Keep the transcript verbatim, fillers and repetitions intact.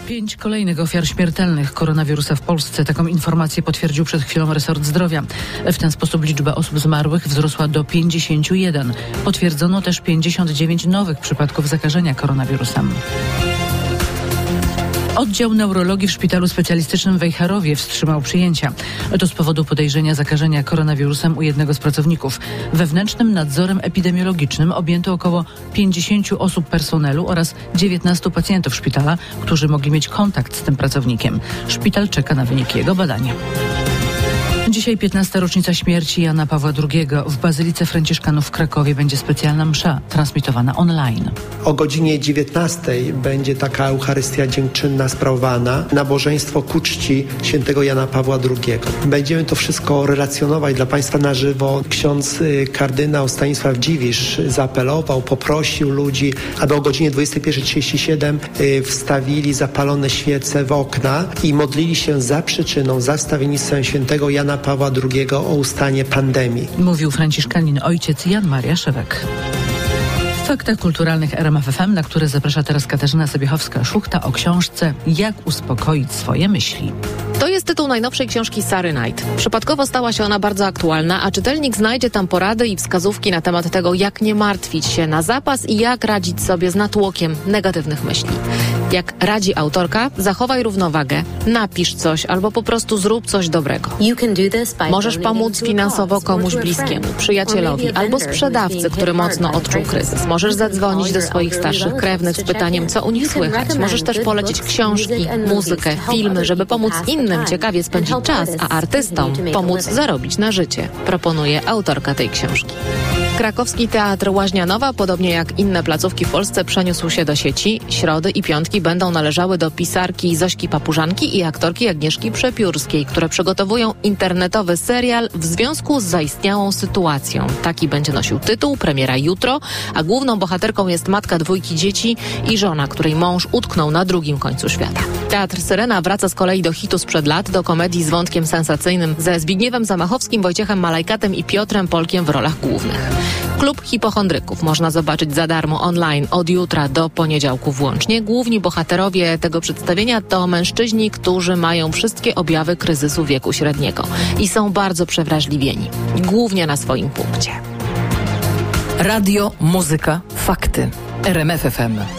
Pięć kolejnych ofiar śmiertelnych koronawirusa w Polsce. Taką informację potwierdził przed chwilą resort zdrowia. W ten sposób liczba osób zmarłych wzrosła do pięćdziesięciu jeden. Potwierdzono też pięćdziesiąt dziewięć nowych przypadków zakażenia koronawirusem. Oddział neurologii w szpitalu specjalistycznym w Wejherowie wstrzymał przyjęcia. To z powodu podejrzenia zakażenia koronawirusem u jednego z pracowników. Wewnętrznym nadzorem epidemiologicznym objęto około pięćdziesięciu osób personelu oraz dziewiętnastu pacjentów szpitala, którzy mogli mieć kontakt z tym pracownikiem. Szpital czeka na wyniki jego badania. Dzisiaj piętnasta rocznica śmierci Jana Pawła drugiego. W Bazylice Franciszkanów w Krakowie będzie specjalna msza transmitowana online. O godzinie dziewiętnastej będzie taka Eucharystia dziękczynna sprawowana, nabożeństwo ku czci świętego Jana Pawła drugiego. Będziemy to wszystko relacjonować dla Państwa na żywo. Ksiądz kardynał Stanisław Dziwisz zaapelował, poprosił ludzi, aby o godzinie dwudziestej pierwszej trzydzieści siedem wstawili zapalone świece w okna i modlili się za przyczyną, za wstawiennictwem świętego Jana Pawła drugiego o ustanie pandemii. Mówił franciszkanin ojciec Jan Maria Szewek. W faktach kulturalnych R M F F M, na które zaprasza teraz Katarzyna Sobiechowska-Szuchta, o książce Jak uspokoić swoje myśli. To jest tytuł najnowszej książki Sary Knight. Przypadkowo stała się ona bardzo aktualna, a czytelnik znajdzie tam porady i wskazówki na temat tego, jak nie martwić się na zapas i jak radzić sobie z natłokiem negatywnych myśli. Jak radzi autorka, zachowaj równowagę, napisz coś albo po prostu zrób coś dobrego. Możesz pomóc finansowo komuś bliskiemu, przyjacielowi albo sprzedawcy, który mocno odczuł kryzys. Możesz zadzwonić do swoich starszych krewnych z pytaniem, co u nich słychać. Możesz też polecić książki, muzykę, filmy, żeby pomóc innym ciekawie spędzić czas, a artystom pomóc zarobić na życie, proponuje autorka tej książki. Krakowski Teatr Łaźnianowa, podobnie jak inne placówki w Polsce, przeniósł się do sieci. Środy i piątki będą należały do pisarki Zośki Papużanki i aktorki Agnieszki Przepiórskiej, które przygotowują internetowy serial w związku z zaistniałą sytuacją. Taki będzie nosił tytuł, premiera jutro, a główną bohaterką jest matka dwójki dzieci i żona, której mąż utknął na drugim końcu świata. Teatr Syrena wraca z kolei do hitu sprzed lat, do komedii z wątkiem sensacyjnym ze Zbigniewem Zamachowskim, Wojciechem Malajkatem i Piotrem Polkiem w rolach głównych. Klub Hipochondryków można zobaczyć za darmo online od jutra do poniedziałku włącznie. Główni bohaterowie tego przedstawienia to mężczyźni, którzy mają wszystkie objawy kryzysu wieku średniego i są bardzo przewrażliwieni, głównie na swoim punkcie. Radio, muzyka, fakty. R M F F M.